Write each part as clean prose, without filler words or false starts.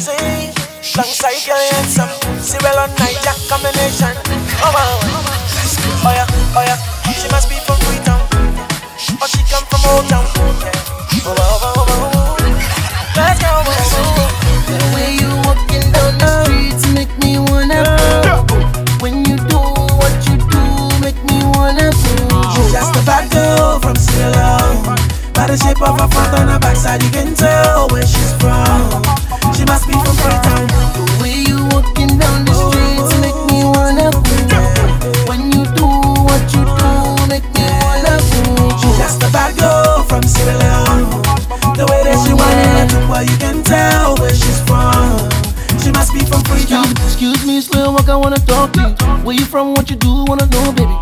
See, alongside girl handsome, Cyril and Niger combination. Oh wow, oh yeah, oh yeah. She must be from Freetown, or she come from Old Town. Oh wow, oh wow, let's go. The way you walking down the streets make me wanna go. When you do what you do, make me wanna go. She's just a bad girl from Sierra. By the shape of her front and her backside, you can tell where she's from. She must be from Freetown. The way you walking down the streets make me wanna go. When you do what you do, make me wanna go. She's just a bad girl from Sierra Leone. The way that she wanna do, well, you can tell where she's from. She must be from Freetown. Excuse me, slow walk, I wanna talk to you. Where you from, what you do, wanna know, baby.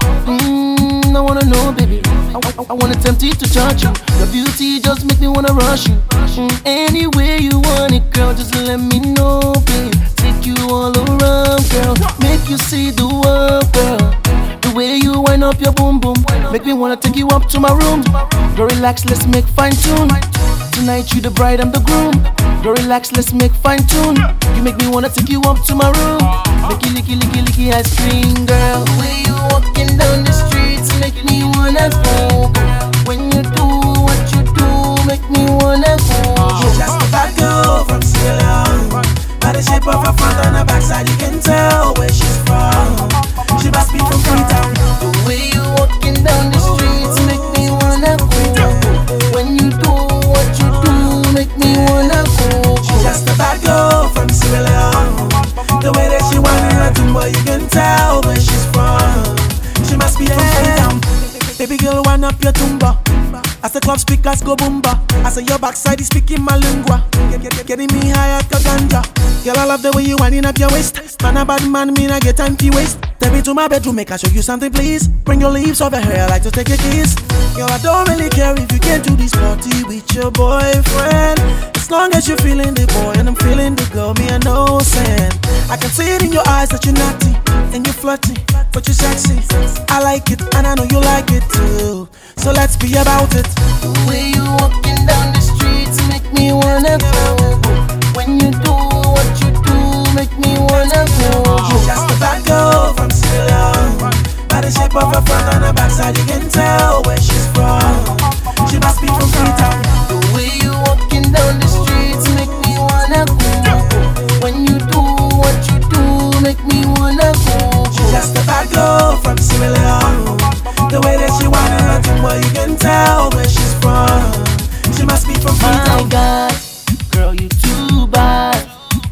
I wanna know, baby. I wanna tempt you to touch you. Your beauty just make me wanna rush you. Anywhere you want it, girl, just let me know, babe. Take you all around, girl. Make you see the world, girl. The way you wind up your boom boom, make me wanna take you up to my room. Girl, relax, let's make fine tune. Tonight you the bride, I'm the groom. Girl, relax, let's make fine tune. You make me wanna take you up to my room. Make you licky ice cream, girl. The way you walking down the streets make me wanna go. When you do what you do, make me wanna go. She's just a bad girl from Sierra Leone. By the shape of her front and her backside, you can tell where she's from. She must be from Freetown. The way you walking down the streets make me wanna go. When you do what you do, make me wanna go. She's just a bad girl from Sierra Leone. The way that she wanna do, boy, you can tell where she's from. She must be from Freetown. Baby girl, wind up your tumba. As the club speakers go boomba. I say your backside is speaking my lingua. Getting me high at the ganja. Girl, I love the way you winding up your waist. Man, a bad man, mean I get time to waste. Take me to my bedroom, make I show you something, please. Bring your leaves over here, I like to take a kiss. Girl, I don't really care if you can't do this party with your boyfriend. As long as you're feeling the boy and I'm feeling the girl, me I know sand. I can see it in your eyes that you're naughty and you're flirty, but you're sexy. I like it and I know you like it too. So let's be about it. The way you walking down the streets make me wanna go. When you do what you do, make me wanna go. She's just a bad girl from Sierra Leone. By the shape of her front and her backside, you can tell where she's from. She must be from Freetown. The way you walking down the streets make me wanna go. When you do what you do, make me wanna go. She's just a bad girl from Sierra Leone. The way that she wanna do, well, you can tell where she's from. She must be from Freetown. My God, girl, you too bad.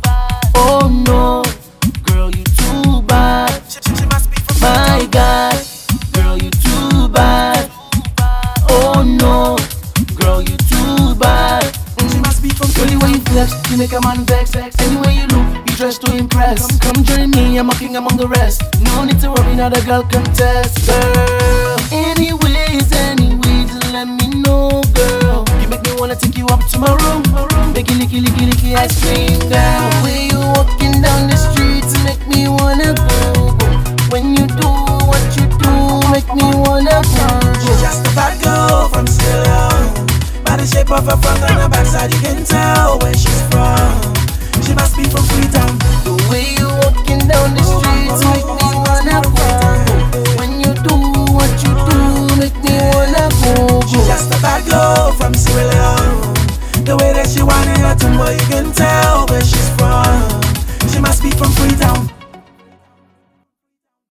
Oh no, girl, you too bad. She must be from My God, girl, you too bad. Oh no, girl, you too bad. She must be from Girl, the way you flex, you make a man vex. Anyway you look, you dress to impress. Come join me, I'm a king among the rest. No need to worry, not a girl contest, girl. Anyways, just let me know, girl. You make me wanna take you up to my room. Make you licky ice cream, girl. The way you walking down the streets make me wanna go. When you do what you do, make me wanna go. She's just a bad girl from Sierra Leone. By the shape of her front and her backside, you can tell where she's from. She must be from Freetown. The way you walking down the streets make me wanna go. When you do what you do, make me wanna go. She's just a bad girl from Sierra Leone. The way that she wanted her to, boy, you